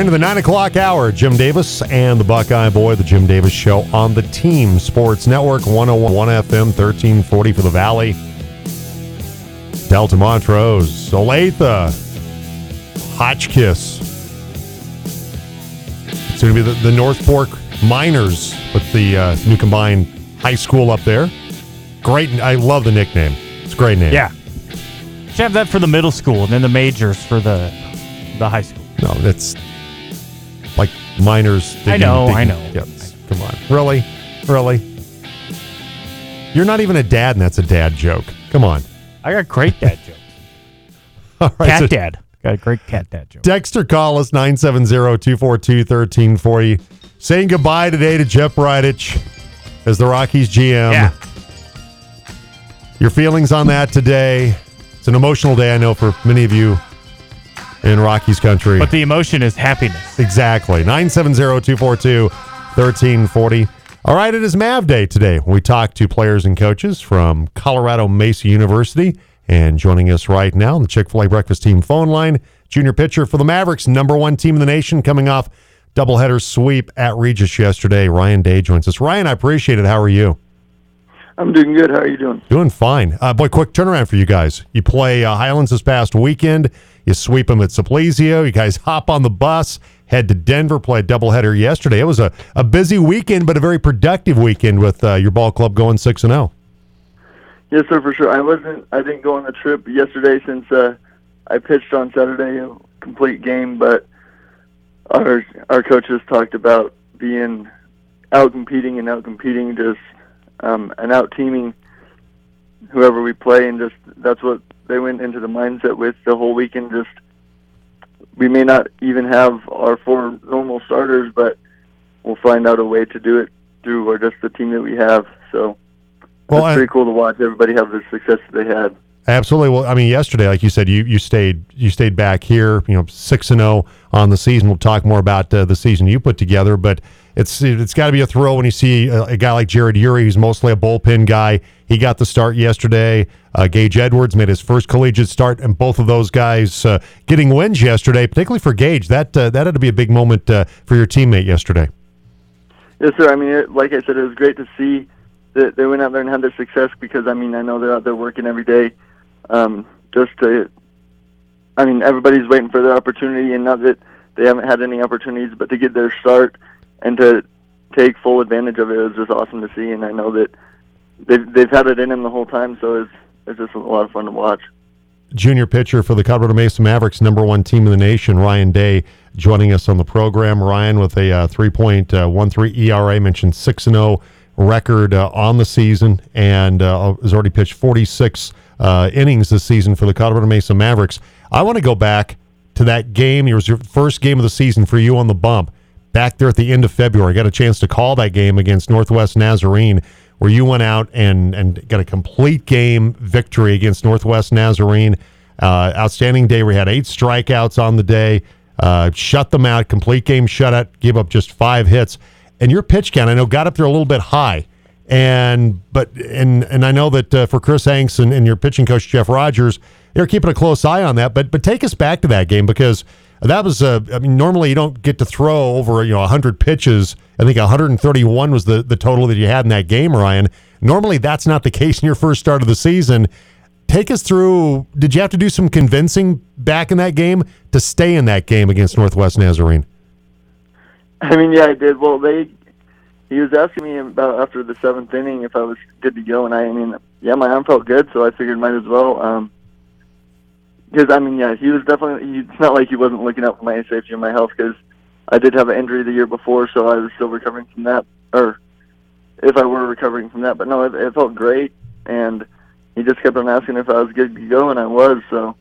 into the 9 o'clock hour. Jim Davis and the Buckeye Boy, the Jim Davis Show on the Team Sports Network, 101 FM, 1340 for the Valley. Delta Montrose, Olathe, Hotchkiss. It's going to be the North Fork Miners with the new combined high school up there. Great. I love the nickname. It's a great name. Yeah. Should have that for the middle school and then the majors for the high school. No, it's like minors. I know. Yep. Come on. Really? You're not even a dad, and that's a dad joke. Come on. I got great dad jokes. All right, Cat dad. Got a great cat dad joke. Dexter, call us 970-242-1340. Saying goodbye today to Jeff Bridich as the Rockies GM. Yeah. Your feelings on that today? It's an emotional day, I know, for many of you in Rockies country. But the emotion is happiness. Exactly. 970-242-1340. All right, it is Mav Day today. We talk to players and coaches from Colorado Mesa University. And joining us right now on the Chick-fil-A Breakfast Team phone line, junior pitcher for the Mavericks, number one team in the nation, coming off doubleheader sweep at Regis yesterday. Ryan Day joins us. Ryan, I appreciate it. How are you? I'm doing good. How are you doing? Doing fine. Boy, quick turnaround for you guys. You play Highlands this past weekend. You sweep them at Simplesio. You guys hop on the bus, head to Denver, play a doubleheader yesterday. It was a busy weekend, but a very productive weekend with your ball club going 6-0. Yes, sir, for sure. I didn't go on the trip yesterday since I pitched on Saturday, a complete game, but our coaches talked about being out-competing, just and out-teaming whoever we play, and just that's what they went into the mindset with the whole weekend. Just we may not even have our 4 normal starters, but we'll find out a way to do it through just the team that we have. So it's pretty cool to watch everybody have the success that they had. Absolutely. Well, I mean, yesterday, like you said, you stayed back here, 6-0 on the season. We'll talk more about the season you put together, but it's got to be a thrill when you see a guy like Jared Urey, who's mostly a bullpen guy. He got the start yesterday. Gage Edwards made his first collegiate start, and both of those guys getting wins yesterday, particularly for Gage. That had to be a big moment for your teammate yesterday. Yes, sir. I mean, like I said, it was great to see that they went out there and had their success because, I mean, I know they're out there working every day. Everybody's waiting for their opportunity, and not that they haven't had any opportunities, but to get their start and to take full advantage of it was just awesome to see. And I know that they've had it in them the whole time, so it's just a lot of fun to watch. Junior pitcher for the Colorado Mesa Mavericks, number one team in the nation, Ryan Day, joining us on the program. Ryan with a 3.13 ERA, mentioned 6-0 record on the season, and has already pitched 46 innings this season for the Colorado Mesa Mavericks. I want to go back to that game. It was your first game of the season for you on the bump. Back there at the end of February, got a chance to call that game against Northwest Nazarene, where you went out and got a complete game victory against Northwest Nazarene. Outstanding day where you had 8 strikeouts on the day, shut them out, complete game shutout, gave up just 5 hits. And your pitch count, I know, got up there a little bit high. And I know that for Chris Hanks and your pitching coach, Jeff Rogers, they're keeping a close eye on that. But take us back to that game, because that was, normally you don't get to throw over, 100 pitches. I think 131 was the total that you had in that game, Ryan. Normally that's not the case in your first start of the season. Take us through, did you have to do some convincing back in that game to stay in that game against Northwest Nazarene? I mean, yeah, I did. Well, he was asking me about after the 7th inning if I was good to go, and my arm felt good, so I figured might as well. Because, he was definitely, it's not like he wasn't looking out for my safety and my health, because I did have an injury the year before, so I was still recovering from that, or if I were recovering from that. But no, it felt great, and he just kept on asking if I was good to go, and I was. So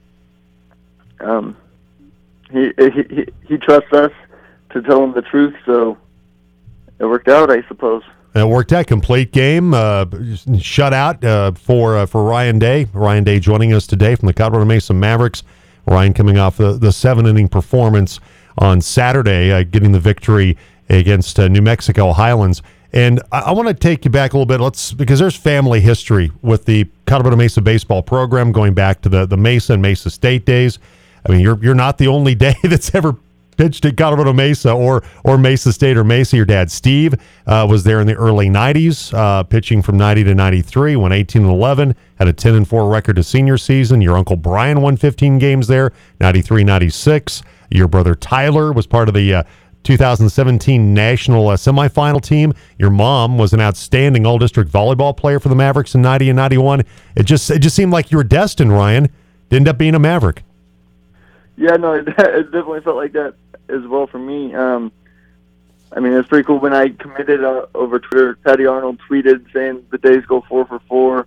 he trusts us to tell him the truth, so it worked out, I suppose. It worked out. Complete game, shutout for Ryan Day. Ryan Day joining us today from the Colorado Mesa Mavericks. Ryan coming off the 7-inning performance on Saturday, getting the victory against New Mexico Highlands. And I want to take you back a little bit, because there's family history with the Colorado Mesa baseball program going back to the Mesa and Mesa State days. I mean, you're not the only day that's ever pitched at Colorado Mesa or Mesa State or Mesa. Your dad, Steve, was there in the early 90s, pitching from 90 to 93, won 18-11, had a 10-4 record to senior season. Your uncle Brian won 15 games there, 93, 96. Your brother Tyler was part of the 2017 national semifinal team. Your mom was an outstanding all-district volleyball player for the Mavericks in 90 and 91. It just seemed like you were destined, Ryan, to end up being a Maverick. Yeah, no, it definitely felt like that as well for me. I mean, it's pretty cool. When I committed over Twitter, Patty Arnold tweeted saying the days go 4 for 4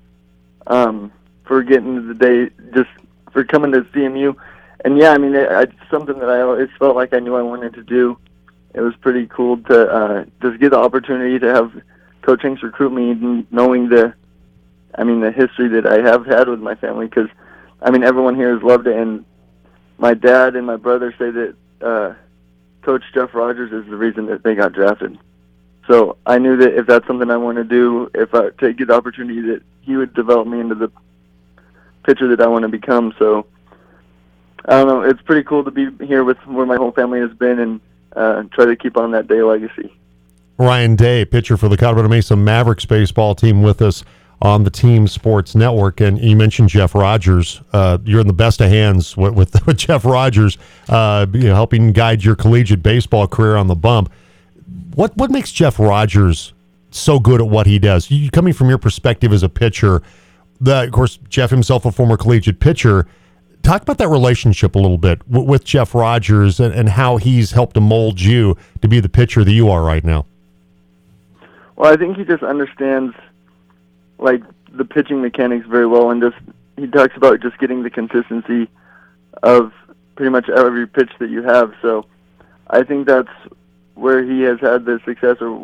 for getting to the day, just for coming to CMU. And yeah, I mean, it's something that I always felt like I knew I wanted to do. It was pretty cool to just get the opportunity to have Coach Hanks recruit me, knowing the history that I have had with my family. Because, I mean, everyone here has loved it, and my dad and my brother say that Coach Jeff Rogers is the reason that they got drafted. So I knew that if that's something I want to do, if I to get the opportunity, that he would develop me into the pitcher that I want to become. So I don't know. It's pretty cool to be here with where my whole family has been and try to keep on that Day legacy. Ryan Day, pitcher for the Colorado Mesa Mavericks baseball team, with us on the Team Sports Network. And you mentioned Jeff Rogers. You're in the best of hands with Jeff Rogers, helping guide your collegiate baseball career on the bump. What makes Jeff Rogers so good at what he does? You coming from your perspective as a pitcher, of course, Jeff himself a former collegiate pitcher. Talk about that relationship a little bit with Jeff Rogers and how he's helped to mold you to be the pitcher that you are right now. Well, I think he just understands like the pitching mechanics very well, and he talks about just getting the consistency of pretty much every pitch that you have. So I think that's where he has had the success, or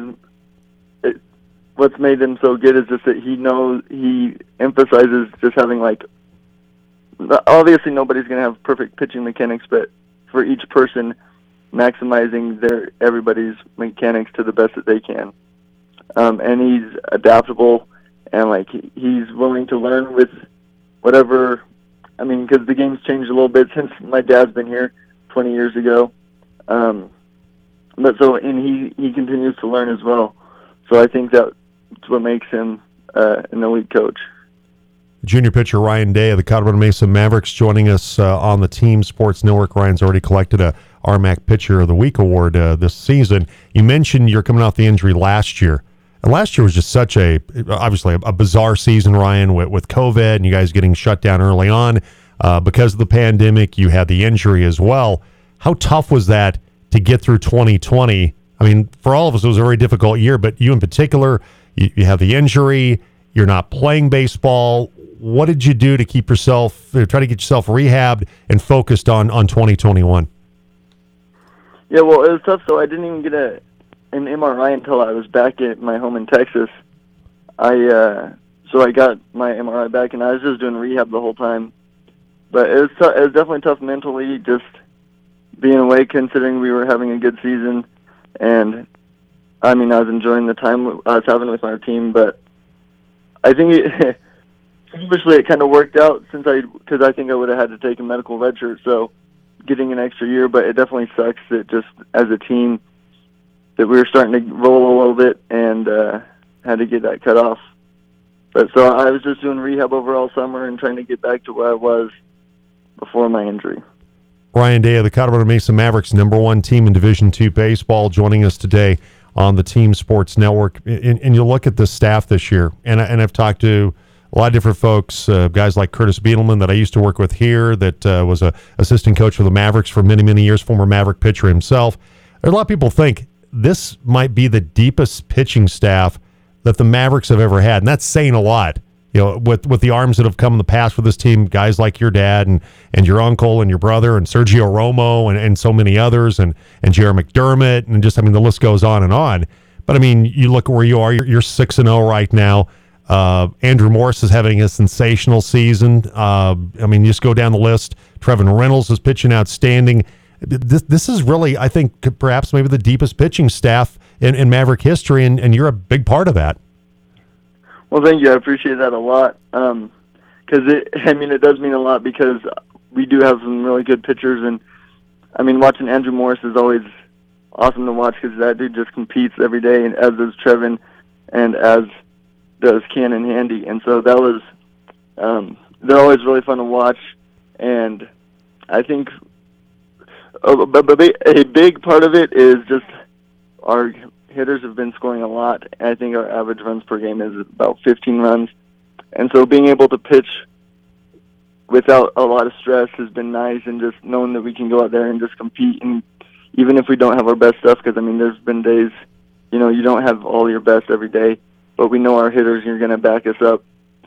what's made him so good is just that he emphasizes just having, like, obviously nobody's going to have perfect pitching mechanics, but for each person, maximizing everybody's mechanics to the best that they can. And he's adaptable, and like he's willing to learn with whatever. I mean, because the game's changed a little bit since my dad's been here 20 years ago. But he continues to learn as well. So I think that's what makes him an elite coach. Junior pitcher Ryan Day of the Colorado Mesa Mavericks joining us on the Team Sports Network. Ryan's already collected a RMAC Pitcher of the Week award this season. You mentioned you're coming off the injury last year. And last year was just obviously a bizarre season, Ryan, with COVID and you guys getting shut down early on because of the pandemic. You had the injury as well. How tough was that to get through 2020? I mean, for all of us, it was a very difficult year, but you in particular, you have the injury, you're not playing baseball. What did you do to try to get yourself rehabbed and focused on 2021? Yeah, well, it was tough. So I didn't even get an MRI until I was back at my home in Texas. So I got my MRI back, and I was just doing rehab the whole time. But it was definitely tough mentally, just being away, considering we were having a good season. And, I mean, I was enjoying the time I was having with my team, but I think selfishly it kind of worked out because I think I would have had to take a medical redshirt, so getting an extra year. But it definitely sucks that just as a team that we were starting to roll a little bit and had to get that cut off. But so I was just doing rehab over all summer and trying to get back to where I was before my injury. Ryan Day of the Colorado Mesa Mavericks, #1 team in Division II baseball, joining us today on the Team Sports Network. And you look at the staff this year, and I've talked to a lot of different folks, guys like Curtis Beedelman that I used to work with here, that was a assistant coach for the Mavericks for many, many years, former Maverick pitcher himself. A lot of people think this might be the deepest pitching staff that the Mavericks have ever had, and that's saying a lot. You know, with the arms that have come in the past for this team, guys like your dad and your uncle and your brother and Sergio Romo and so many others and Jerry McDermott, and just, I mean, the list goes on and on. But I mean, you look at where you are, you're 6-0 right now. Andrew Morse is having a sensational season. I mean, you just go down the list. Trevin Reynolds is pitching outstanding. This is really, I think, perhaps maybe the deepest pitching staff in Maverick history, and you're a big part of that. Well, thank you. I appreciate that a lot. Because it does mean a lot, because we do have some really good pitchers, and I mean, watching Andrew Morris is always awesome to watch because that dude just competes every day, and as does Trevin, and as does Ken and Handy. And so that was, they're always really fun to watch. And I think a big part of it is just our hitters have been scoring a lot. And I think our average runs per game is about 15 runs. And so being able to pitch without a lot of stress has been nice, and just knowing that we can go out there and just compete. And even if we don't have our best stuff, because, I mean, there's been days, you know, you don't have all your best every day, but we know our hitters are going to back us up.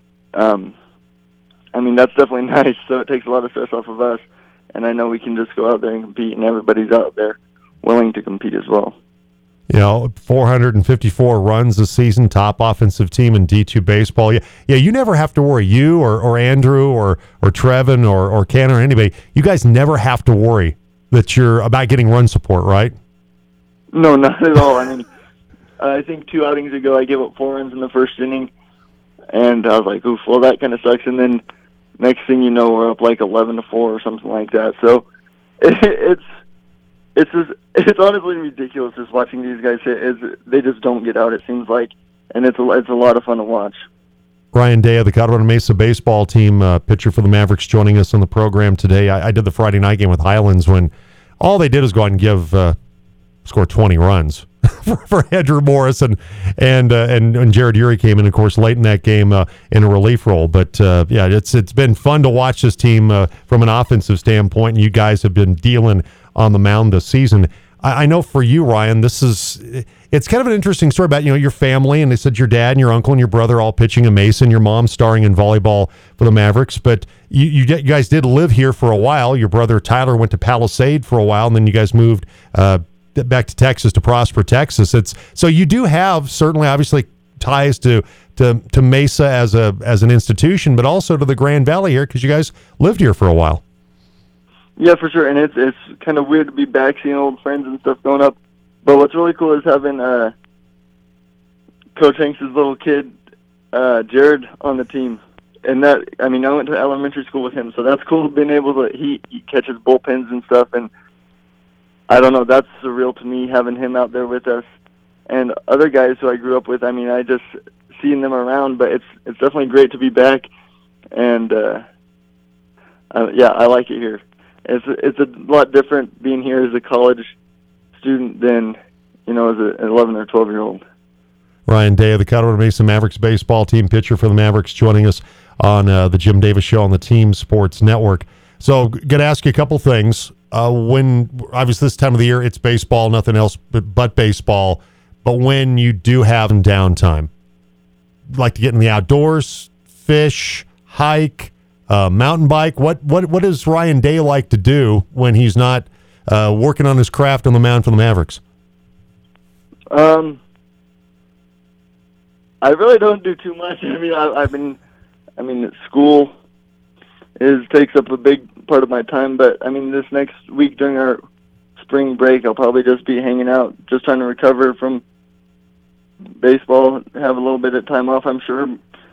I mean, that's definitely nice, so it takes a lot of stress off of us. And I know we can just go out there and compete, and everybody's out there willing to compete as well. You know, 454 runs this season, top offensive team in D2 baseball. Yeah, you never have to worry. You or Andrew or Trevin or Ken or anybody, you guys never have to worry that you're about getting run support, right? No, not at all. I mean, I think 2 outings ago I gave up 4 runs in the first inning, and I was like, oof, well, that kind of sucks. And then next thing you know, we're up like 11-4 or something like that. So it's honestly ridiculous just watching these guys hit. They just don't get out, it seems like, and it's a lot of fun to watch. Ryan Day of the Colorado Mesa baseball team, pitcher for the Mavericks, joining us on the program today. I did the Friday night game with Highlands when all they did was go out and score 20 runs for Andrew Morris, and Jared Urey came in, of course, late in that game in a relief role. But yeah, it's been fun to watch this team from an offensive standpoint, and you guys have been dealing on the mound this season. I know for you, Ryan, it's kind of an interesting story about, you know, your family, and they said your dad and your uncle and your brother all pitching in Mason, your mom starring in volleyball for the Mavericks, but you guys did live here for a while. Your brother Tyler went to Palisade for a while, and then you guys moved back to Texas, to Prosper, Texas. So you do have certainly, obviously, ties to Mesa as an institution, but also to the Grand Valley here because you guys lived here for a while. Yeah, for sure, and it's kind of weird to be back, seeing old friends and stuff going up. But what's really cool is having Coach Hanks' little kid, Jared, on the team. And that, I mean, I went to elementary school with him, so that's cool being able to, he catches bullpens and stuff, and I don't know, that's surreal to me, having him out there with us. And other guys who I grew up with, I mean, I just seeing them around, but it's definitely great to be back, and yeah, I like it here. It's a lot different being here as a college student than, you know, as an 11 or 12-year-old. Ryan Day of the Colorado Mesa Mavericks baseball team, pitcher for the Mavericks, joining us on the Jim Davis Show on the Team Sports Network. So, going to ask you a couple things. When, obviously, this time of the year, it's baseball, nothing else but baseball. But when you do have downtime, like to get in the outdoors, fish, hike, mountain bike, what does Ryan Day like to do when he's not working on his craft on the mound for the Mavericks? I really don't do too much. I mean, school takes up a big part of my time, but I mean, this next week during our spring break, I'll probably just be hanging out, just trying to recover from baseball, have a little bit of time off, I'm sure.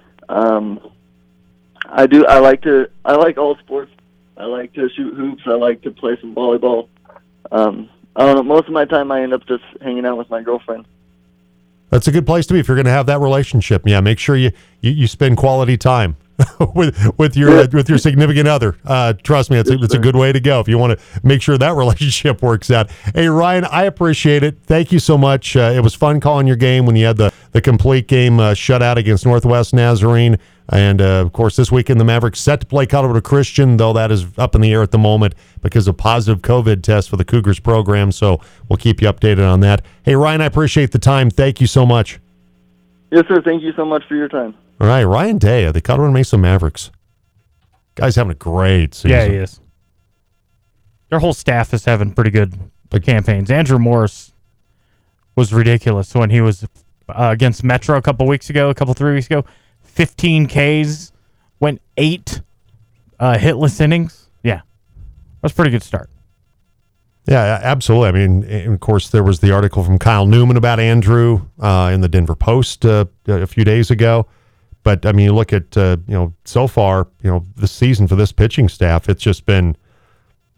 I like all sports. I like to shoot hoops. I like to play some volleyball. I don't know, most of my time I end up just hanging out with my girlfriend. That's a good place to be if you're going to have that relationship. Yeah, make sure you spend quality time with your significant other. Trust me, it's a good way to go if you want to make sure that relationship works out. Hey, Ryan, I appreciate it. Thank you so much. It was fun calling your game when you had the complete game shutout against Northwest Nazarene. And, of course, this weekend the Mavericks set to play Colorado Christian, though that is up in the air at the moment because of positive COVID tests for the Cougars program. So we'll keep you updated on that. Hey, Ryan, I appreciate the time. Thank you so much. Yes, sir. Thank you so much for your time. All right, Ryan Day of the Colorado Mesa Mavericks. Guy's having a great season. Yeah, he is. Their whole staff is having pretty good campaigns. Andrew Morris was ridiculous when he was against Metro a couple 3 weeks ago. 15 Ks, went 8 hitless innings. Yeah, that's a pretty good start. Yeah, absolutely. I mean, and of course, there was the article from Kyle Newman about Andrew in the Denver Post a few days ago. But, I mean, you look at, so far, this season for this pitching staff, it's just been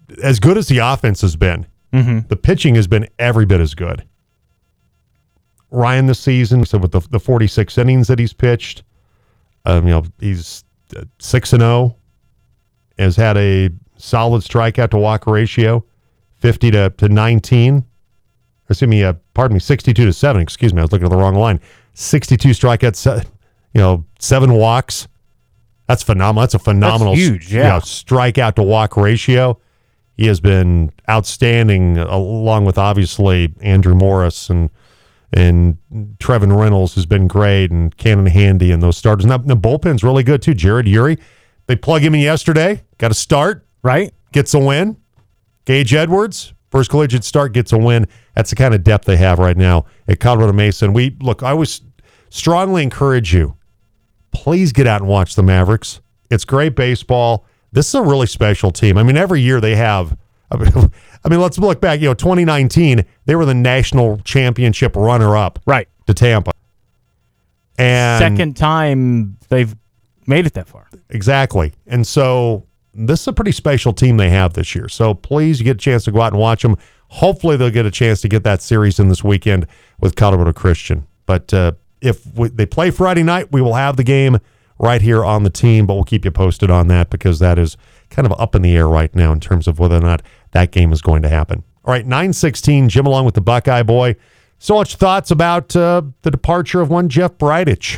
as good as the offense has been, the pitching has been every bit as good. Ryan this season, so with the 46 innings that he's pitched, he's 6-0, has had a solid strikeout to walk ratio, 50 to 19. Excuse me, 62 to 7. Excuse me, I was looking at the wrong line. 62 strikeouts, 7 walks. That's phenomenal. That's a phenomenal huge, strikeout to walk ratio. He has been outstanding, along with obviously Andrew Morris and Trevin Reynolds has been great, and Cannon Handy and those starters. Now, the bullpen's really good too. Jared Urey, they plug him in yesterday. Got a start, right? Gets a win. Gage Edwards, first collegiate start, gets a win. That's the kind of depth they have right now at Colorado Mesa. And I always strongly encourage you, please get out and watch the Mavericks. It's great baseball. This is a really special team. I mean, every year they have. I mean, let's look back. 2019, they were the national championship runner-up, right, to Tampa. And second time they've made it that far. Exactly. And so this is a pretty special team they have this year. So please, you get a chance to go out and watch them. Hopefully, they'll get a chance to get that series in this weekend with Colorado Christian. But if they play Friday night, we will have the game right here on the team, but we'll keep you posted on that because that is kind of up in the air right now in terms of whether or not that game is going to happen. All right, 9:16, Jim along with the Buckeye Boy. So much thoughts about the departure of one Jeff Bridich.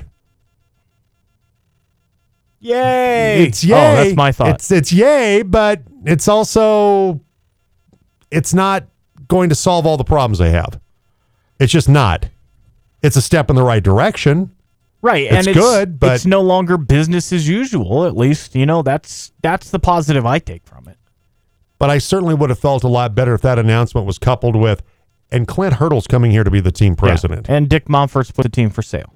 Yay! It's yay. Oh, that's my thought. It's yay, but it's also, it's not going to solve all the problems they have. It's just not. It's a step in the right direction. Right, it's good, but it's no longer business as usual. At least, that's the positive I take from it. But I certainly would have felt a lot better if that announcement was coupled with, and Clint Hurdle's coming here to be the team president. Yeah, and Dick Monfort's put the team for sale.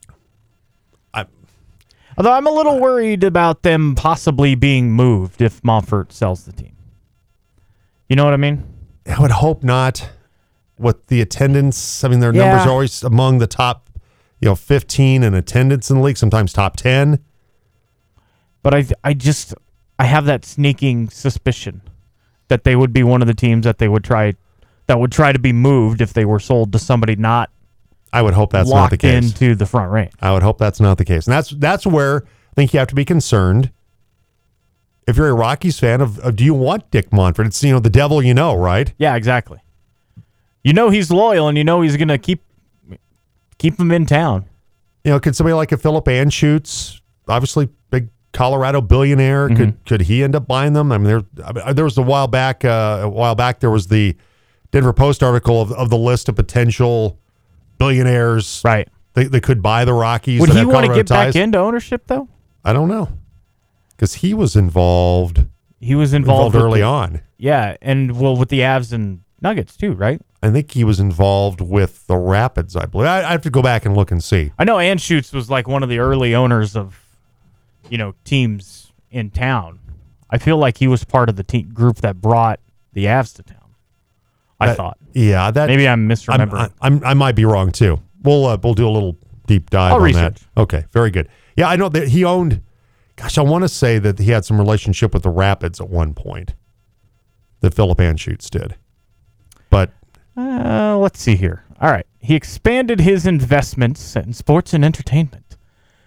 Although I'm a little worried about them possibly being moved if Monfort sells the team. You know what I mean? I would hope not. With the attendance, I mean, their numbers are always among the top 15 in attendance in the league, sometimes top 10. But I have that sneaking suspicion that they would be one of the teams that would try to be moved if they were sold to somebody not. I would hope that's not the case. Locked into the Front Range. I would hope that's not the case, and that's where I think you have to be concerned. If you're a Rockies fan, of do you want Dick Monfort? It's the devil, right? Yeah, exactly. He's loyal, and he's going to keep him in town. Could somebody like a Philip Anschutz, obviously big Colorado billionaire, could he end up buying them? I mean, there was a while back there was the Denver Post article of the list of potential billionaires. Right. They could buy the Rockies. Would he want to get back into ownership though? I don't know, because he was involved. He was involved early on. Yeah, and with the Avs and Nuggets too, right? I think he was involved with the Rapids, I believe. I have to go back and look and see. I know Anschutz was like one of the early owners of, teams in town. I feel like he was part of the group that brought the Avs to town. I thought. Yeah, maybe I'm misremembering. I might be wrong too. We'll do a little deep dive on research that. Okay, very good. Yeah, I know that he owned. Gosh, I want to say that he had some relationship with the Rapids at one point. That Philip Anschutz did, but. Let's see here. All right. He expanded his investments in sports and entertainment.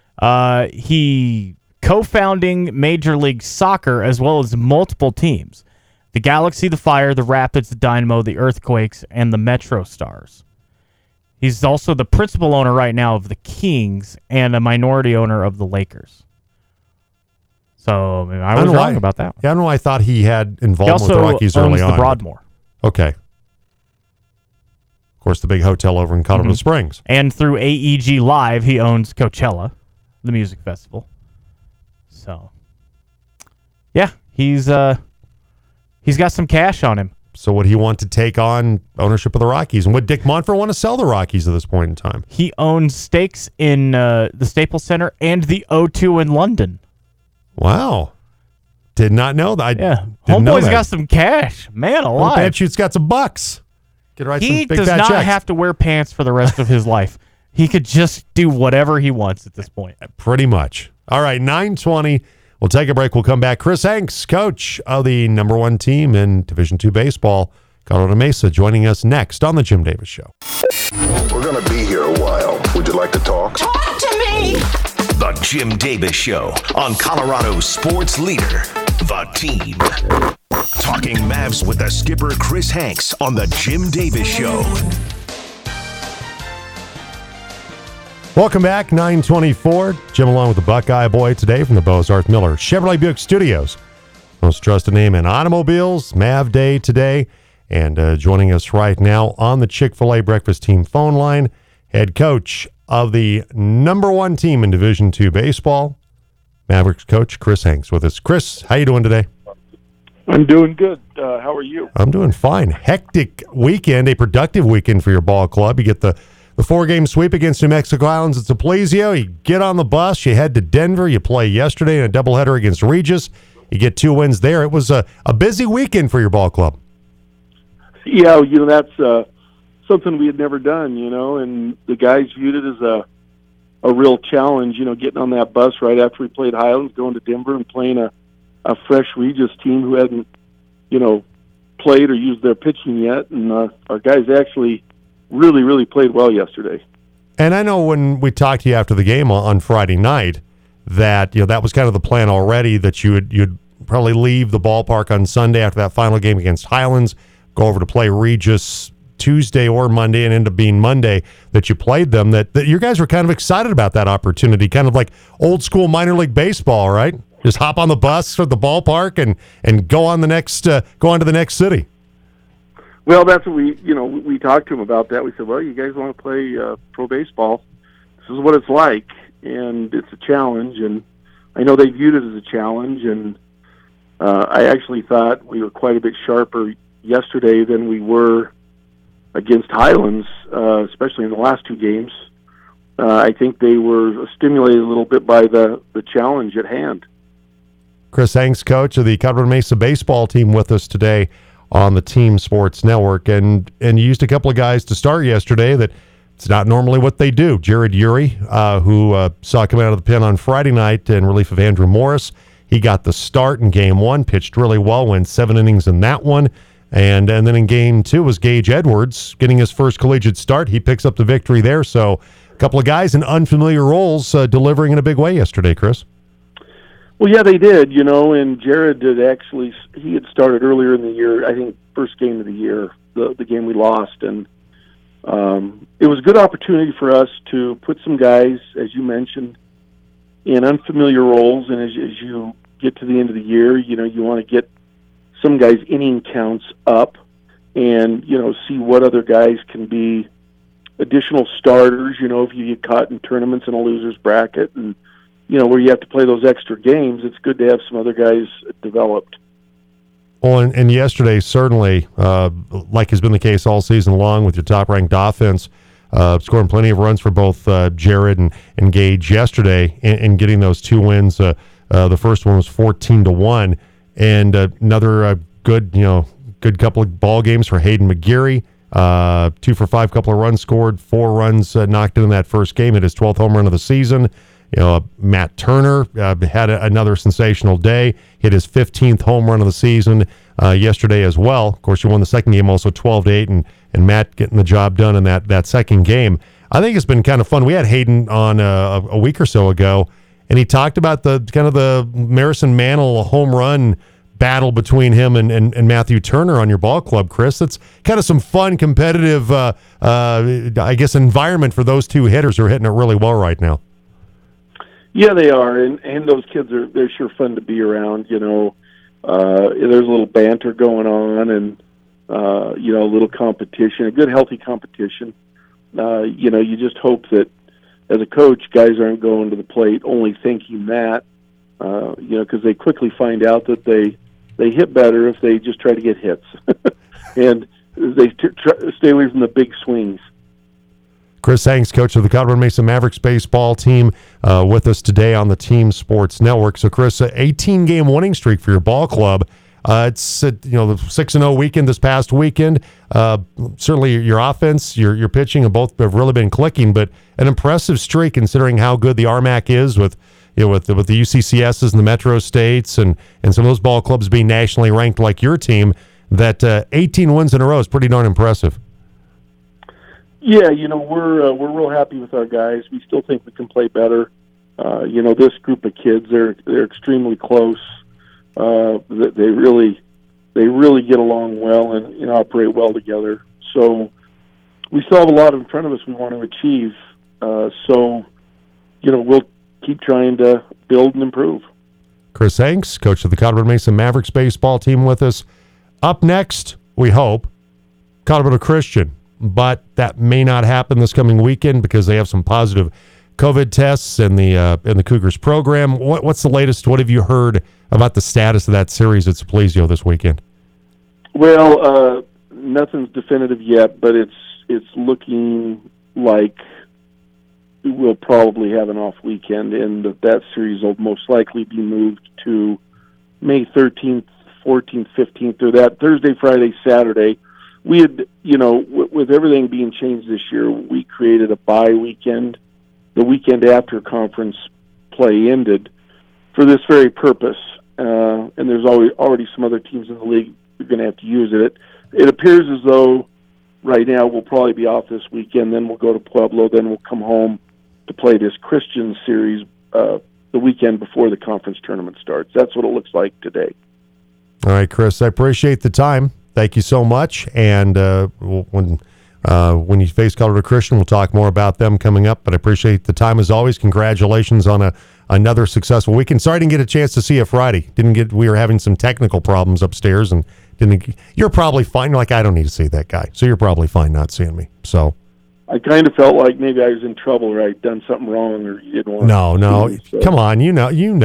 He co-founding Major League Soccer as well as multiple teams. The Galaxy, the Fire, the Rapids, the Dynamo, the Earthquakes, and the Metro Stars. He's also the principal owner right now of the Kings and a minority owner of the Lakers. So maybe I was wrong about that one. Yeah, I don't know. I thought he had involvement with the Rockies early on. He also owns the Broadmoor. Okay. Of course, the big hotel over in Colorado Springs. And through AEG Live, he owns Coachella, the music festival. So, yeah, he's got some cash on him. So would he want to take on ownership of the Rockies? And would Dick Monfort want to sell the Rockies at this point in time? He owns stakes in the Staples Center and the O2 in London. Wow. Did not know that. Yeah. Homeboy's got some cash. Man alive. Anschutz got some bucks. He does not have to wear pants for the rest of his life. He could just do whatever he wants at this point. Pretty much. All right, 9:20. We'll take a break. We'll come back. Chris Hanks, coach of the number one team in Division II baseball, Colorado Mesa, joining us next on The Jim Davis Show. We're going to be here a while. Would you like to talk? Talk to me! The Jim Davis Show on Colorado's sports leader, The Team. Talking Mavs with the skipper, Chris Hanks, on The Jim Davis Show. Welcome back, 924. Jim along with the Buckeye Boy today from the Bozarth Miller Chevrolet Buick Studios. Most trusted name in automobiles, Mav Day today. And joining us right now on the Chick-fil-A Breakfast Team phone line, head coach of the number one team in Division II baseball, Mavericks coach Chris Hanks with us. Chris, how you doing today? I'm doing good. How are you? I'm doing fine. Hectic weekend, a productive weekend for your ball club. You get the 4-game sweep against New Mexico Islands at Sapulizio. You get on the bus, you head to Denver. You play yesterday in a doubleheader against Regis. You get 2 wins there. It was a busy weekend for your ball club. Yeah, that's something we had never done, and the guys viewed it as a real challenge, getting on that bus right after we played Highlands, going to Denver and playing a fresh Regis team who hadn't, played or used their pitching yet. And our guys actually really, really played well yesterday. And I know when we talked to you after the game on Friday night that, that was kind of the plan already, that you'd probably leave the ballpark on Sunday after that final game against Highlands, go over to play Regis Tuesday or Monday, and end up being Monday that you played them, that your guys were kind of excited about that opportunity, kind of like old school minor league baseball, right? Just hop on the bus for the ballpark and go on to the next city. Well, that's what we talked to them about that. We said, well, you guys want to play pro baseball. This is what it's like, and it's a challenge, and I know they viewed it as a challenge, and I actually thought we were quite a bit sharper yesterday than we were against Highlands, especially in the last 2 games. I think they were stimulated a little bit by the challenge at hand. Chris Hanks, coach of the Colorado Mesa baseball team, with us today on the Team Sports Network, and you used a couple of guys to start yesterday that it's not normally what they do. Jared Urey, who saw coming out of the pen on Friday night in relief of Andrew Morris. He got the start in Game 1, pitched really well, went 7 innings in that one. And then in Game 2 was Gage Edwards getting his first collegiate start. He picks up the victory there. So a couple of guys in unfamiliar roles delivering in a big way yesterday, Chris. Well, yeah, they did, and Jared he had started earlier in the year, I think first game of the year, the game we lost. And it was a good opportunity for us to put some guys, as you mentioned, in unfamiliar roles. And as you get to the end of the year, you want to get some guys' inning counts up and, see what other guys can be additional starters, if you get caught in tournaments in a loser's bracket and, where you have to play those extra games, it's good to have some other guys developed. Well, and yesterday, certainly, like has been the case all season long with your top-ranked offense, scoring plenty of runs for both Jared and Gage yesterday and getting those 2 wins. The first one was 14-1. And another good couple of ball games for Hayden McGeary. 2 for 5, couple of runs scored, 4 runs knocked in that first game. Hit his 12th home run of the season. Matt Turner had another sensational day. Hit his 15th home run of the season yesterday as well. Of course, you won the second game also 12-8, and Matt getting the job done in that second game. I think it's been kind of fun. We had Hayden on a week or so ago, and he talked about the Marison Mantle home run battle between him and Matthew Turner on your ball club, Chris. It's kind of some fun, competitive, environment for those 2 hitters who are hitting it really well right now. Yeah, they are, and those kids they're sure fun to be around. There's a little banter going on, and a little competition, a good, healthy competition. You just hope that as a coach, guys aren't going to the plate only thinking that, because they quickly find out that they hit better if they just try to get hits, and they stay away from the big swings. Chris Hanks, coach of the Colorado Mesa Mavericks baseball team, with us today on the Team Sports Network. So, Chris, 18-game winning streak for your ball club. It's the 6-0 weekend this past weekend. Certainly, your offense, your pitching, have both have really been clicking, but an impressive streak considering how good the RMAC is with with the UCCSs and the Metro States and some of those ball clubs being nationally ranked like your team, that 18 wins in a row is pretty darn impressive. Yeah, we're real happy with our guys. We still think we can play better. This group of kids, they're extremely close. They really get along well and operate well together. So we still have a lot in front of us we want to achieve. We'll keep trying to build and improve. Chris Hanks, coach of the Colorado Mesa Mavericks baseball team, with us. Up next, we hope, Colorado Christian, but that may not happen this coming weekend because they have some positive COVID tests in the Cougars program. What's the latest? What have you heard about the status of that series at Supplesio this weekend? Well, nothing's definitive yet, but it's looking like we'll probably have an off weekend, and that series will most likely be moved to May 13th, 14th, 15th, or that Thursday, Friday, Saturday. We had, with everything being changed this year, we created a bye weekend, the weekend after conference play ended, for this very purpose. And there's already some other teams in the league who are going to have to use it. It appears as though right now we'll probably be off this weekend, then we'll go to Pueblo, then we'll come home to play this Christian series the weekend before the conference tournament starts. That's what it looks like today. All right, Chris, I appreciate the time. Thank you so much. And when you face Colorado Christian, we'll talk more about them coming up. But I appreciate the time as always. Congratulations on another successful weekend. Sorry I didn't get a chance to see you Friday. We were having some technical problems upstairs, and you're probably fine. Like, I don't need to see that guy, so you're probably fine not seeing me. So I kind of felt like maybe I was in trouble, or I'd done something wrong, or you didn't want No. to see me, so. Come on, you're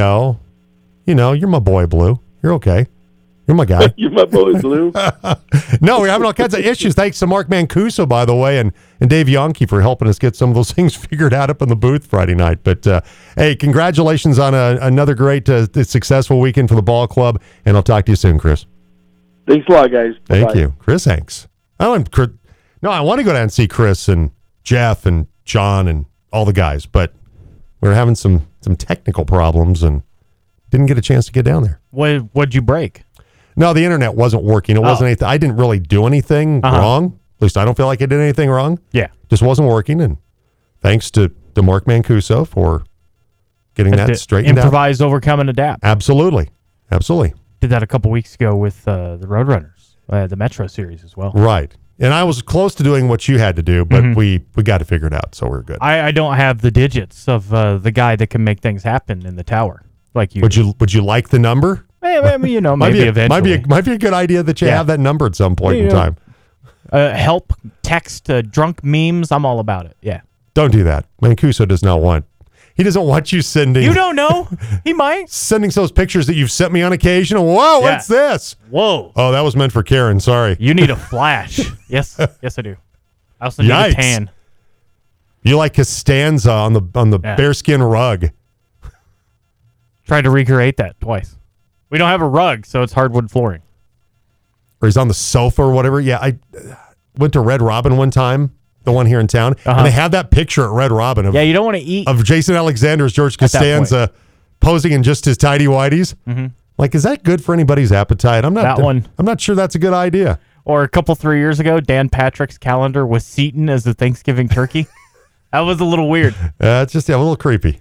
my boy, Blue. You're okay. You're my guy. You're my boy, Blue. No, we're having all kinds of issues. Thanks to Mark Mancuso, by the way, and Dave Yonke for helping us get some of those things figured out up in the booth Friday night. But, hey, congratulations on another great, successful weekend for the ball club, and I'll talk to you soon, Chris. Thanks a lot, guys. Bye-bye. Thank you. Chris Hanks. I want to go down and see Chris and Jeff and John and all the guys, but we were having some technical problems and didn't get a chance to get down there. What'd you break? No, the internet wasn't working. It wasn't anything. I didn't really do anything wrong. At least I don't feel like I did anything wrong. Yeah. Just wasn't working. And thanks to Mark Mancuso for getting that straightened out. Improvise, overcome, and adapt. Absolutely. Did that a couple weeks ago with the Roadrunners, the Metro series as well. Right. And I was close to doing what you had to do, but we got to figure it out, so we're good. I don't have the digits of the guy that can make things happen in the tower like you. Would you like the number? I mean, maybe eventually. Might be a good idea that you have that number at some point in time. Help, text, drunk memes. I'm all about it. Yeah. Don't do that. Mancuso does not want. He doesn't want you sending. You don't know. He might. Sending those pictures that you've sent me on occasion. Whoa, what's this? Whoa. Oh, that was meant for Karen. Sorry. You need a flash. Yes, I do. I also need a tan. You like Costanza on the bearskin rug. Tried to recreate that twice. We don't have a rug, so it's hardwood flooring. Or he's on the sofa or whatever. Yeah, I went to Red Robin one time, the one here in town, and they had that picture at Red Robin of you don't want to eat of Jason Alexander as George Costanza posing in just his tidy whities. Mm-hmm. Like, is that good for anybody's appetite? I'm not sure that's a good idea. Or a couple 3 years ago, Dan Patrick's calendar with Seton as the Thanksgiving turkey. That was a little weird. It's just a little creepy.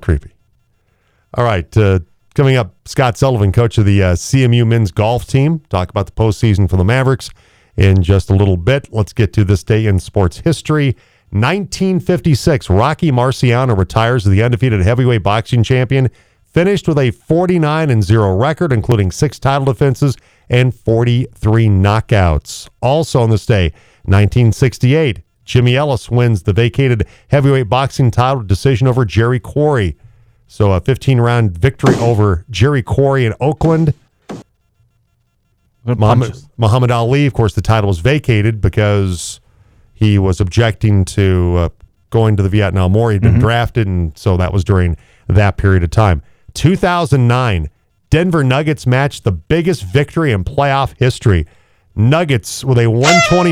All right. Coming up, Scott Sullivan, coach of the CMU men's golf team. Talk about the postseason for the Mavericks in just a little bit. Let's get to this day in sports history. 1956, Rocky Marciano retires as the undefeated heavyweight boxing champion. Finished with a 49-0 record, including 6 title defenses and 43 knockouts. Also on this day, 1968, Jimmy Ellis wins the vacated heavyweight boxing title decision over Jerry Quarry. So a 15-round victory over Jerry Quarry in Oakland. Muhammad Ali, of course, the title was vacated because he was objecting to going to the Vietnam War. He'd been drafted, and so that was during that period of time. 2009, Denver Nuggets matched the biggest victory in playoff history. Nuggets with a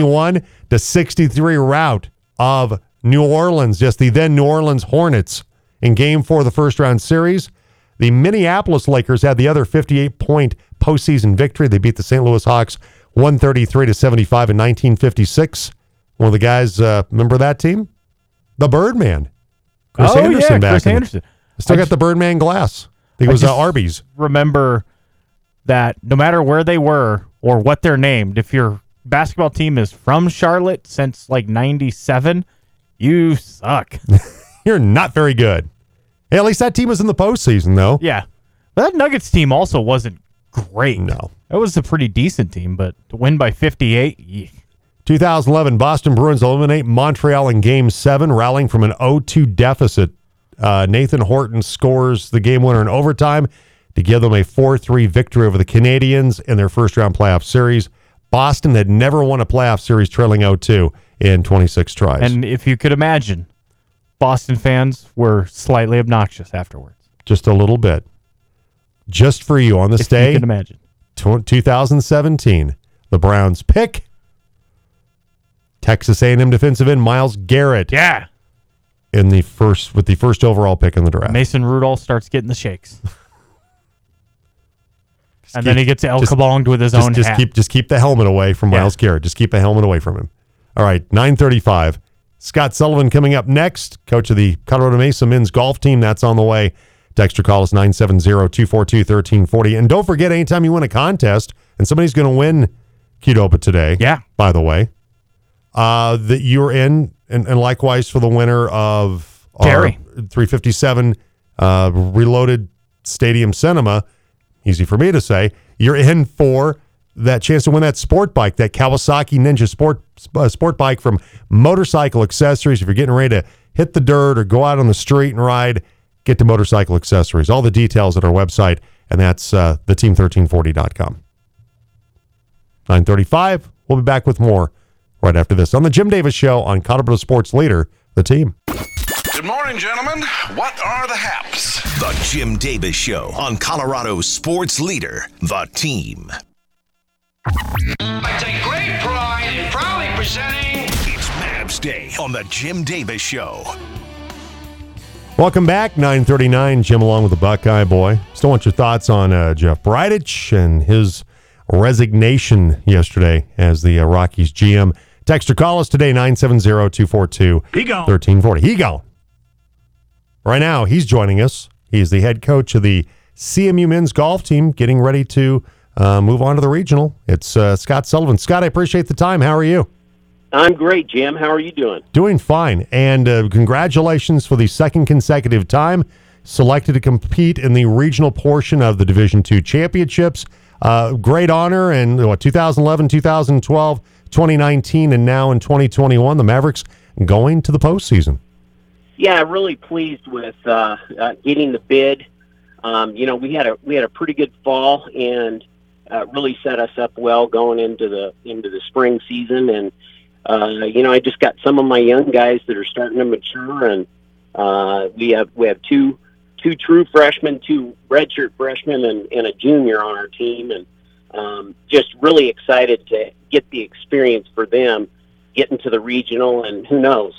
121-63 rout of New Orleans, just the then New Orleans Hornets in Game 4 of the first-round series. The Minneapolis Lakers had the other 58-point postseason victory. They beat the St. Louis Hawks 133-75 in 1956. One of the guys, remember that team? The Birdman. Chris Anderson back. Chris Anderson. Still got the Birdman glass. I think it was Arby's. Remember that no matter where they were or what they're named, if your basketball team is from Charlotte since like 97, you suck. You're not very good. Hey, at least that team was in the postseason, though. Yeah. But that Nuggets team also wasn't great. No. It was a pretty decent team, but to win by 58, 2011, Boston Bruins eliminate Montreal in Game 7, rallying from an 0-2 deficit. Nathan Horton scores the game winner in overtime to give them a 4-3 victory over the Canadiens in their first-round playoff series. Boston had never won a playoff series trailing 0-2 in 26 tries. And if you could imagine, Boston fans were slightly obnoxious afterwards. Just a little bit. Just for you on this If day, you can imagine. 2017, the Browns pick Texas A&M defensive end Myles Garrett. Yeah. With the first overall pick in the draft. Mason Rudolph starts getting the shakes. And then he gets el-kabonged with his own hat. Just keep the helmet away from Myles Garrett. Just keep the helmet away from him. All right, 9:35. Scott Sullivan coming up next, coach of the Colorado Mesa men's golf team. That's on the way. Text or call us 970-242-1340. And don't forget, anytime you win a contest, and somebody's going to win Qdoba today, by the way, that you're in, and likewise for the winner of our 357 Reloaded Stadium Cinema, easy for me to say, you're in for that chance to win that sport bike, that Kawasaki Ninja sport bike from Motorcycle Accessories. If you're getting ready to hit the dirt or go out on the street and ride, get to Motorcycle Accessories. All the details at our website, and that's theteam1340.com. 9:35. We'll be back with more right after this on the Jim Davis Show on Colorado Sports Leader, The Team. Good morning, gentlemen. What are the haps? The Jim Davis Show on Colorado Sports Leader, The Team. I take great pride in proudly presenting... It's Mavs Day on the Jim Davis Show. Welcome back, 9:39. Jim along with the Buckeye Boy. Still want your thoughts on Jeff Bridich and his resignation yesterday as the Rockies GM. Text or call us today, 970-242-1340. He gone. Right now, he's joining us. He's the head coach of the CMU men's golf team, getting ready to move on to the regional. It's Scott Sullivan. Scott, I appreciate the time. How are you? I'm great, Jim. How are you doing? Doing fine. And congratulations for the second consecutive time selected to compete in the regional portion of the Division II championships. Great honor. And 2011, 2012, 2019, and now in 2021, the Mavericks going to the postseason. Yeah, really pleased with getting the bid. We had a pretty good fall and really set us up well going into the spring season. And I just got some of my young guys that are starting to mature, and we have two true freshmen, two redshirt freshmen, and a junior on our team, and just really excited to get the experience for them getting to the regional. And who knows,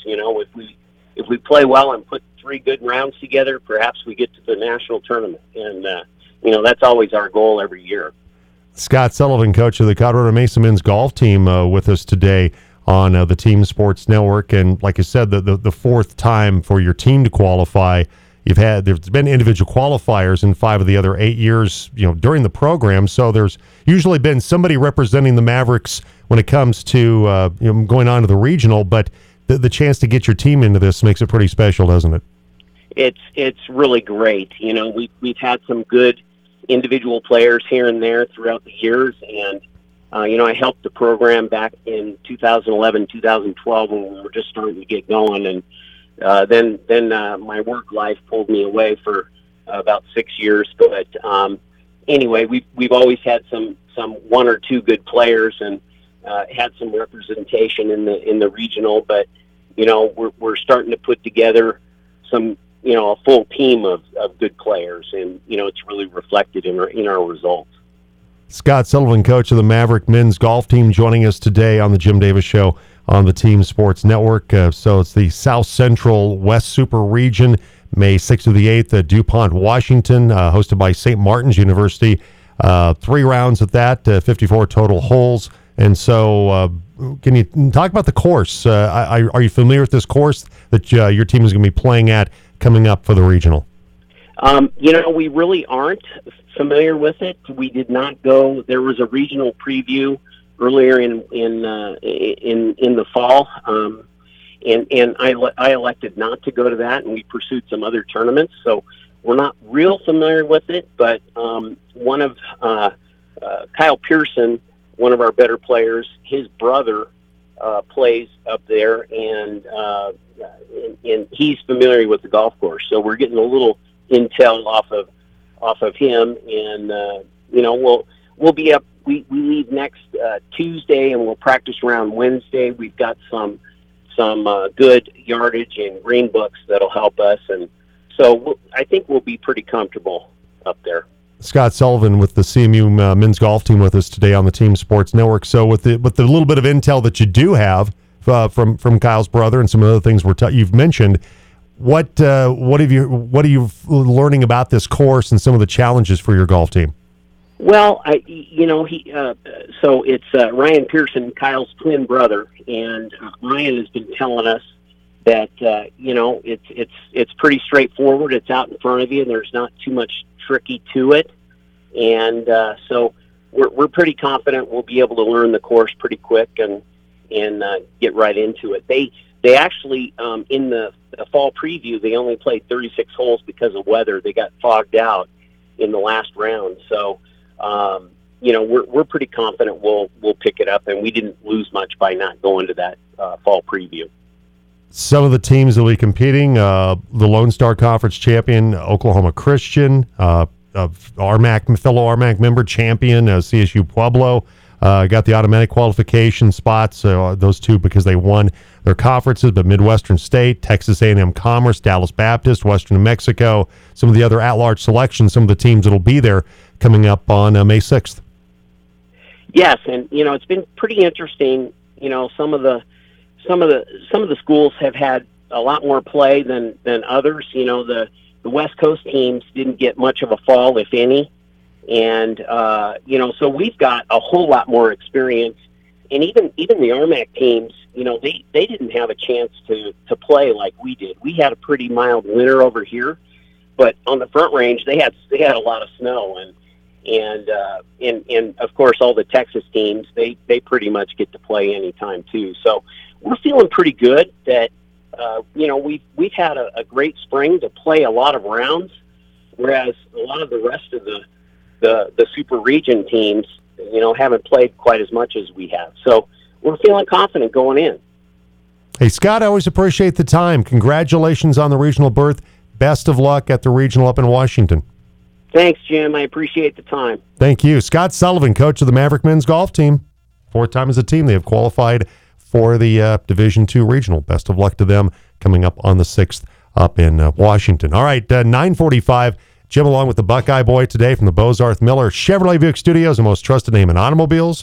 if we play well and put 3 good rounds together, perhaps we get to the national tournament. And that's always our goal every year. Scott Sullivan, coach of the Colorado Mesa men's golf team, with us today on the Team Sports Network. And like I said, the fourth time for your team to qualify. There's been individual qualifiers in 5 of the other 8 years, during the program. So there's usually been somebody representing the Mavericks when it comes to going on to the regional. But the chance to get your team into this makes it pretty special, doesn't it? It's really great. We've had some good individual players here and there throughout the years, and I helped the program back in 2011, 2012 when we were just starting to get going, and then my work life pulled me away for about 6 years. But anyway, we've always had some 1 or 2 good players, and had some representation in the regional. But we're starting to put together some a full team of good players, and it's really reflected in our results. Scott Sullivan, coach of the Maverick men's golf team, joining us today on the Jim Davis Show on the Team Sports Network. So it's the South Central West Super Region May 6th to the 8th at DuPont, Washington, hosted by St. Martin's University. 3 rounds at that, 54 total holes. And so can you talk about the course? Are you familiar with this course that your team is going to be playing at coming up for the regional? We really aren't familiar with it. We did not go. There was a regional preview earlier in the fall, and I elected not to go to that, and we pursued some other tournaments. So we're not real familiar with it. But one of Kyle Pearson, one of our better players, his brother plays up there, and he's familiar with the golf course. So we're getting a little intel off of him, and we'll be up. We leave next Tuesday, and we'll practice around Wednesday. We've got some good yardage and green books that'll help us, and so I think we'll be pretty comfortable up there. Scott Sullivan with the CMU men's golf team with us today on the Team Sports Network. So with the little bit of intel that you do have from Kyle's brother and some other things you've mentioned, what are you learning about this course and some of the challenges for your golf team? Well, so it's Ryan Pearson, Kyle's twin brother, and Ryan has been telling us that it's pretty straightforward. It's out in front of you, and there's not too much tricky to it, and so we're pretty confident we'll be able to learn the course pretty quick and get right into it. They actually in the fall preview they only played 36 holes because of weather. They got fogged out in the last round, so we're pretty confident we'll pick it up, and we didn't lose much by not going to that fall preview. Some of the teams that will be competing, the Lone Star Conference champion, Oklahoma Christian, fellow RMAC member champion, CSU Pueblo, got the automatic qualification spots, those two because they won their conferences, but Midwestern State, Texas A&M Commerce, Dallas Baptist, Western New Mexico, some of the other at-large selections, some of the teams that will be there coming up on May 6th. Yes, and it's been pretty interesting. Some of the schools have had a lot more play than others. The West Coast teams didn't get much of a fall, if any, and so we've got a whole lot more experience. And even the RMAC teams, they didn't have a chance to play like we did. We had a pretty mild winter over here, but on the Front Range they had a lot of snow, and of course all the Texas teams they pretty much get to play anytime too. So we're feeling pretty good that we've had a great spring to play a lot of rounds, whereas a lot of the rest of the super region teams haven't played quite as much as we have. So we're feeling confident going in. Hey, Scott, I always appreciate the time. Congratulations on the regional berth. Best of luck at the regional up in Washington. Thanks, Jim. I appreciate the time. Thank you. Scott Sullivan, coach of the Maverick men's golf team. 4th time as a team. They have qualified for the Division II regional. Best of luck to them coming up on the 6th up in Washington. All right, 9:45. Jim along with the Buckeye Boy today from the Bozarth Miller Chevrolet Buick Studios, the most trusted name in automobiles.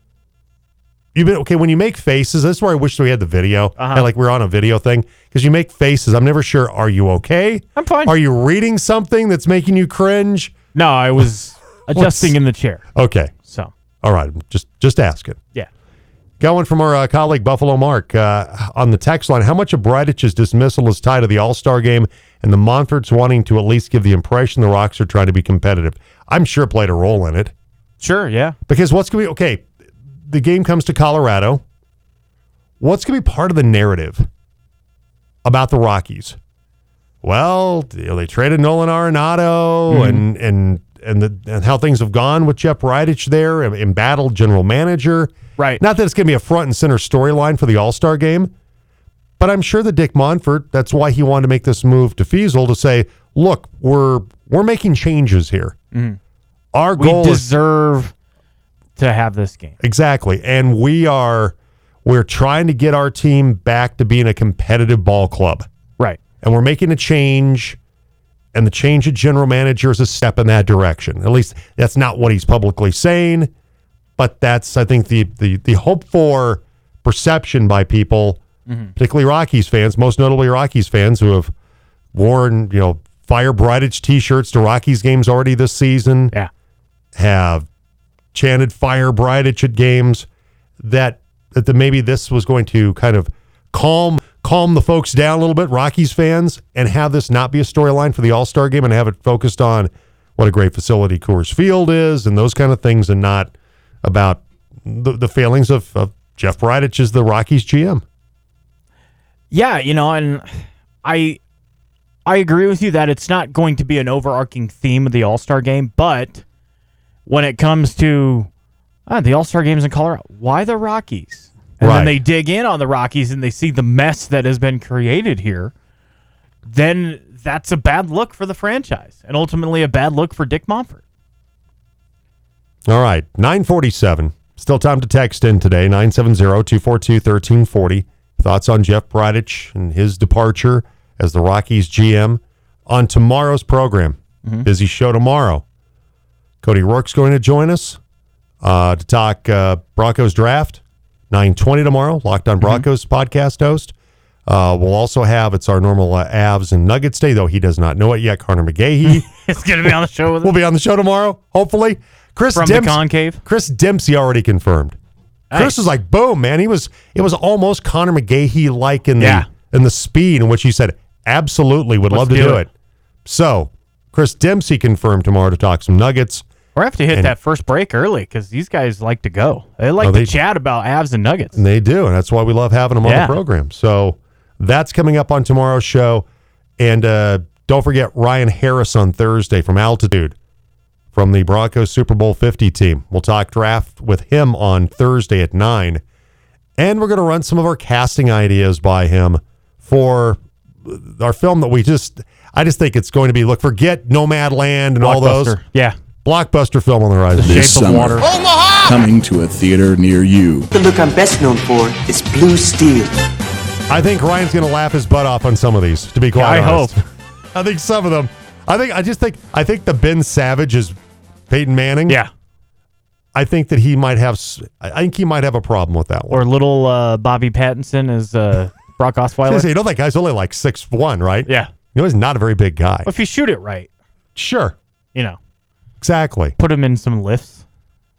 You've been okay when you make faces. This is where I wish we had the video, like we're on a video thing, because you make faces. I'm never sure. Are you okay? I'm fine. Are you reading something that's making you cringe? No, I was adjusting in the chair. Okay. So. All right. Just asking. Yeah. Got one from our colleague Buffalo Mark on the text line. How much of Breidich's dismissal is tied to the All-Star game and the Monforts wanting to at least give the impression the Rocks are trying to be competitive? I'm sure it played a role in it. Sure, yeah. Because what's going to be, okay, the game comes to Colorado. What's going to be part of the narrative about the Rockies? Well, they traded Nolan Arenado and how things have gone with Jeff Bridich there, embattled general manager. Right. Not that it's going to be a front and center storyline for the All-Star game, but I'm sure that Dick Monfort, that's why he wanted to make this move to Fiesel to say, look, we're making changes here. Mm-hmm. Our goal deserve to have this game. Exactly. And we're trying to get our team back to being a competitive ball club. Right. And we're making a change, and the change of general manager is a step in that direction. At least that's not what he's publicly saying, but that's, I think, the hope for perception by people, particularly Rockies fans, most notably Rockies fans who have worn, Fire Bridich T-shirts to Rockies games already this season. Yeah. Have chanted Fire Bridich at games. That maybe this was going to kind of calm the folks down a little bit, Rockies fans, and have this not be a storyline for the All-Star game and have it focused on what a great facility Coors Field is and those kind of things, and not about the failings of Jeff Bridich as the Rockies GM. Yeah, and I agree with you that it's not going to be an overarching theme of the All-Star game, but when it comes to the All-Star games in Colorado, why the Rockies? And then they dig in on the Rockies and they see the mess that has been created here, then that's a bad look for the franchise and ultimately a bad look for Dick Monfort. All right, 9:47. Still time to text in today, 970-242-1340. Thoughts on Jeff Bridich and his departure as the Rockies GM on tomorrow's program. Busy show tomorrow. Cody Rourke's going to join us to talk Broncos draft. 9:20 tomorrow, Locked On Broncos podcast host. We'll also have, it's our normal Avs and Nuggets day, though he does not know it yet, Connor McGahee. It's going to be on the show with us. We'll be on the show tomorrow, hopefully. From the concave. Chris Dempsey already confirmed. Nice. Chris was like, boom, man. It was almost Connor McGahee-like in the speed in which he said, absolutely, would love to do it. So, Chris Dempsey confirmed tomorrow to talk some Nuggets. We're going to have to hit that first break early because these guys like to go. They like to chat about Avs and Nuggets. And they do, and that's why we love having them on the program. So that's coming up on tomorrow's show. And don't forget Ryan Harris on Thursday from Altitude from the Broncos Super Bowl 50 team. We'll talk draft with him on Thursday at 9. And we're going to run some of our casting ideas by him for our film that I just think it's going to be, forget Nomadland and all those. Yeah. Blockbuster film on the horizon. This summer, coming to a theater near you. The look I'm best known for is Blue Steel. I think Ryan's going to laugh his butt off on some of these, to be quite honest. I hope. I think some of them. I think the Ben Savage is Peyton Manning. Yeah. I think that he might have a problem with that one. Or little Bobby Pattinson is Brock Osweiler. You know that guy's only like 6'1", right? Yeah. He's not a very big guy. Well, if you shoot it right. Sure. Exactly. Put him in some lifts.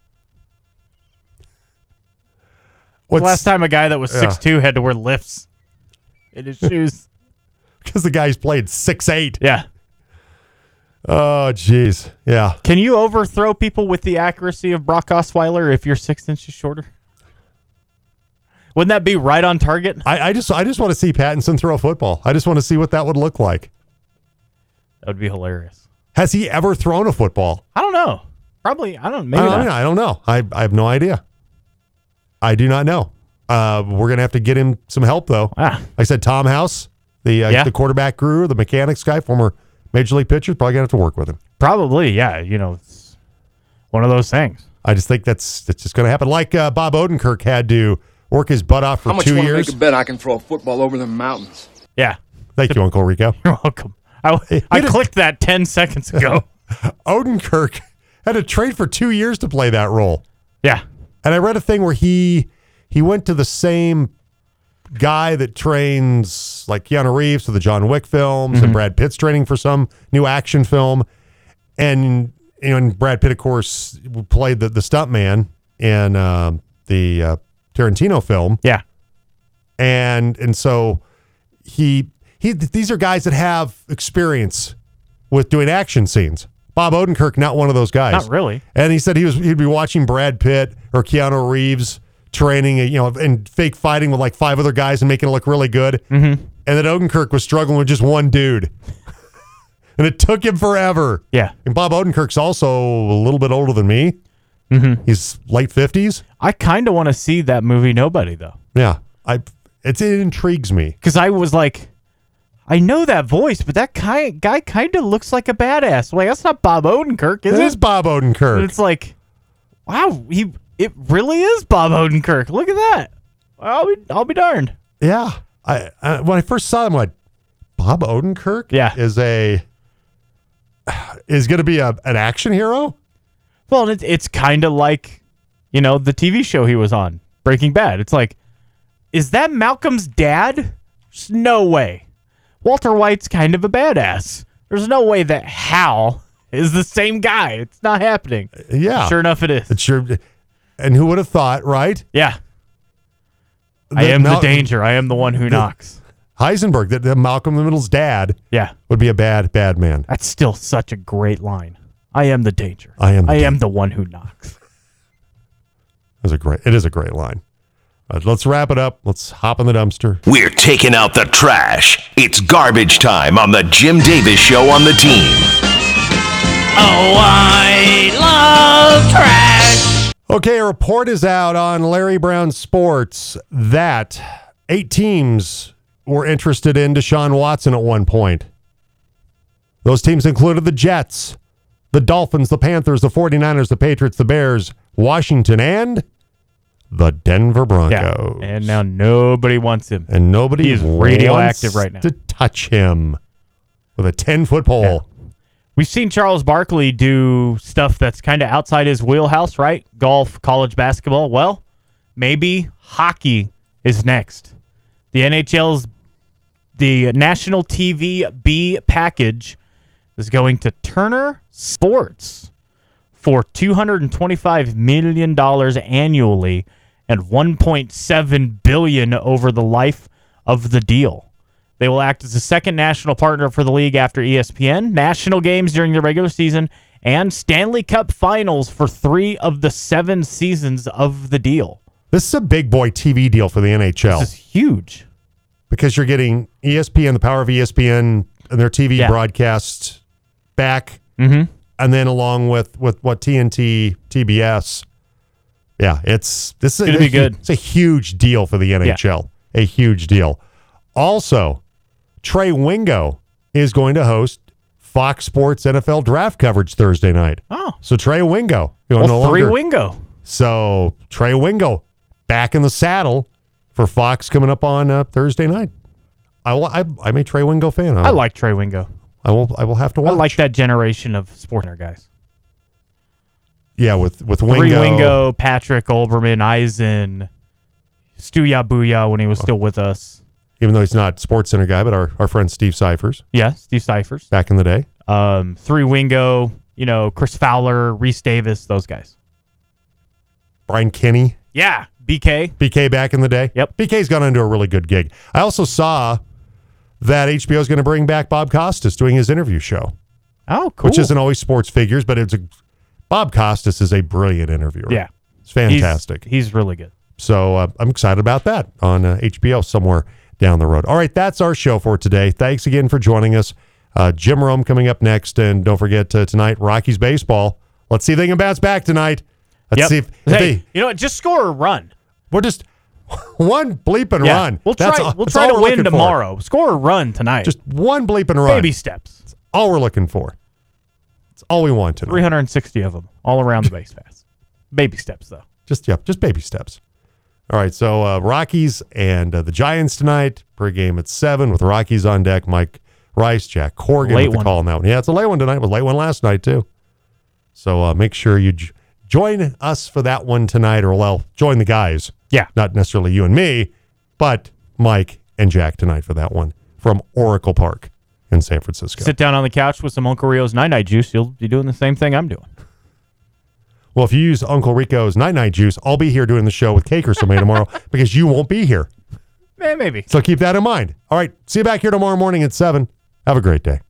The last time a guy that was 6'2" had to wear lifts in his shoes? Because the guy's played 6'8". Yeah. Oh, jeez. Yeah. Can you overthrow people with the accuracy of Brock Osweiler if you're 6 inches shorter? Wouldn't that be right on target? I just want to see Pattinson throw a football. I just want to see what that would look like. That would be hilarious. Has he ever thrown a football? I don't know. Probably. I don't know. Maybe not. I don't know. I have no idea. I do not know. We're going to have to get him some help, though. Like I said, Tom House, the quarterback guru, the mechanics guy, former Major League pitcher, probably going to have to work with him. Probably, yeah. It's one of those things. I just think that's just going to happen. Like Bob Odenkirk had to work his butt off for 2 years. How much want to make a bet I can throw a football over the mountains? Yeah. Thank you, Uncle Rico. You're welcome. I clicked that 10 seconds ago. Odenkirk had to train for 2 years to play that role. Yeah. And I read a thing where he went to the same guy that trains like Keanu Reeves for the John Wick films, and Brad Pitt's training for some new action film. And Brad Pitt, of course, played the stuntman in the Tarantino film. Yeah. And so these are guys that have experience with doing action scenes. Bob Odenkirk, not one of those guys. Not really. And he said he'd be watching Brad Pitt or Keanu Reeves training, and fake fighting with like 5 other guys and making it look really good. And then Odenkirk was struggling with just one dude. And it took him forever. Yeah. And Bob Odenkirk's also a little bit older than me. He's late 50s. I kind of want to see that movie Nobody, though. Yeah. It intrigues me. Because I was like, I know that voice, but that guy kind of looks like a badass. Like, that's not Bob Odenkirk, is it? It is Bob Odenkirk. And it's like, wow, it really is Bob Odenkirk. Look at that. I'll be darned. Yeah. When I first saw him, I'm like, Bob Odenkirk is going to be an action hero? Well, it's kind of like, the TV show he was on, Breaking Bad. It's like, is that Malcolm's dad? No way. Walter White's kind of a badass. There's no way that Hal is the same guy. It's not happening. Yeah. Sure enough, it is. It's sure. And who would have thought, right? Yeah. I am the danger. I am the one who knocks. Heisenberg, that Malcolm in the Middle's dad, would be a bad man. That's still such a great line. I am the danger. I am the one who knocks. It is a great line. Let's wrap it up. Let's hop in the dumpster. We're taking out the trash. It's garbage time on the Jim Davis Show on the team. Oh, I love trash. Okay, a report is out on Larry Brown Sports that 8 teams were interested in Deshaun Watson at one point. Those teams included the Jets, the Dolphins, the Panthers, the 49ers, the Patriots, the Bears, Washington, and the Denver Broncos. Yeah, and now nobody wants him. And nobody is radioactive right now to touch him with a 10-foot pole. Yeah. We've seen Charles Barkley do stuff that's kind of outside his wheelhouse, right? Golf, college basketball. Well, maybe hockey is next. The NHL's the National TV B package is going to Turner Sports for $225 million annually and $1.7 billion over the life of the deal. They will act as the second national partner for the league after ESPN, national games during the regular season, and Stanley Cup finals for 3 of the 7 seasons of the deal. This is a big boy TV deal for the NHL. This is huge. Because you're getting ESPN, the power of ESPN, and their TV broadcasts back, and then along with what TNT, TBS. Yeah, this is going to be good. It's a huge deal for the NHL. Yeah. A huge deal. Also, Trey Wingo is going to host Fox Sports NFL draft coverage Thursday night. Oh. So Trey Wingo. Three Wingo. So Trey Wingo back in the saddle for Fox coming up on Thursday night. I'm a Trey Wingo fan. I like Trey Wingo. I will have to watch. I like that generation of sports center guys. Yeah, with Wingo. 3 Wingo, Patrick Olbermann, Eisen, Stu Yabuya when he was still with us. Even though he's not Sports Center guy, but our friend Steve Cyphers. Yeah, Steve Cyphers. Back in the day. 3 Wingo, Chris Fowler, Reese Davis, those guys. Brian Kinney. Yeah, BK. BK back in the day. Yep. BK's gone into a really good gig. I also saw that HBO is going to bring back Bob Costas doing his interview show. Oh, cool. Which isn't always sports figures, but Bob Costas is a brilliant interviewer. Yeah. It's fantastic. He's really good. So I'm excited about that on HBO somewhere down the road. All right, that's our show for today. Thanks again for joining us. Jim Rome coming up next, and don't forget tonight, Rockies baseball. Let's see if they can bounce back tonight. Let's see if they... You know what? Just score a run. We're just one bleeping run. We'll try to win tomorrow. Score a run tonight. Just one bleeping run. Baby steps. That's all we're looking for. That's all we want tonight. 360 of them all around the base pass. Baby steps, though. Just baby steps. All right, so Rockies and the Giants tonight. Pregame at 7 with Rockies on deck. Mike Rice, Jack Corrigan with the call on that one. Yeah, it's a late one tonight. It was a late one last night, too. So make sure you join us for that one tonight, or, join the guys. Yeah. Not necessarily you and me, but Mike and Jack tonight for that one from Oracle Park in San Francisco. Sit down on the couch with some Uncle Rio's Night Juice. You'll be doing the same thing I'm doing. Well, if you use Uncle Rico's Night Juice, I'll be here doing the show with cake or somebody tomorrow because you won't be here. Maybe. So keep that in mind. All right. See you back here tomorrow morning at 7. Have a great day.